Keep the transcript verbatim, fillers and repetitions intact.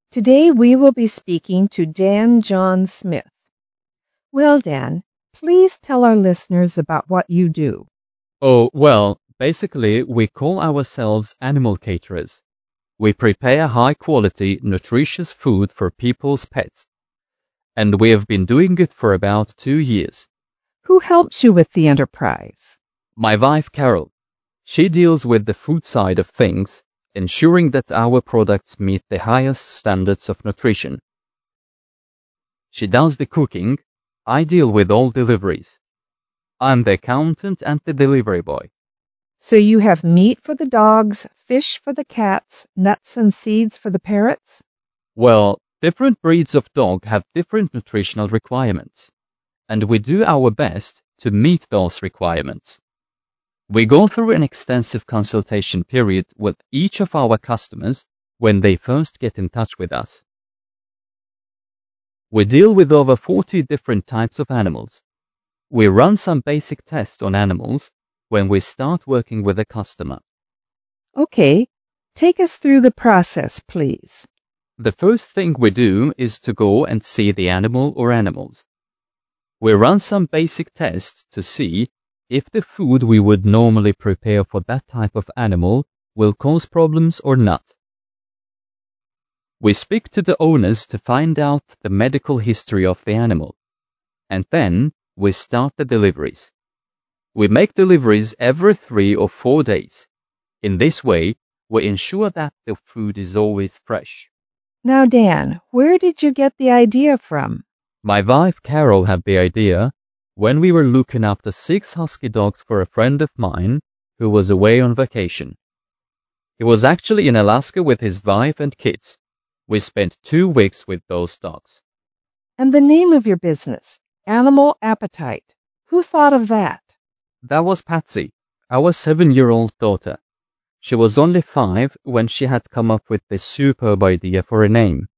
Today we will be speaking to Dan John Smith. Well, Dan, please tell our listeners about what you do. Oh, well, basically, we call ourselves animal caterers. We prepare high-quality, nutritious food for people's pets. And we have been doing it for about two years. Who helps you with the enterprise? My wife, Carol, she deals with the food side of things, ensuring that our products meet the highest standards of nutrition. She does the cooking. I deal with all deliveries. I'm the accountant and the delivery boy. So you have meat for the dogs, fish for the cats, nuts and seeds for the parrots? Well, different breeds of dog have different nutritional requirements, and we do our best to meet those requirements. We go through an extensive consultation period with each of our customers when they first get in touch with us. We deal with over forty different types of animals. We run some basic tests on animals when we start working with a customer. Okay, take us through the process, please. The first thing we do is to go and see the animal or animals. We run some basic tests to see if the food we would normally prepare for that type of animal will cause problems or not. We speak to the owners to find out the medical history of the animal, and then we start the deliveries. We make deliveries every three or four days. In this way, we ensure that the food is always fresh. Now, Dan, where did you get the idea from? My wife Carol had the idea when we were looking after six husky dogs for a friend of mine who was away on vacation. He was actually in Alaska with his wife and kids. We spent two weeks with those dogs. And the name of your business, Animal Appetite. Who thought of that? That was Patsy, our seven-year-old daughter. She was only five when she had come up with this superb idea for a name.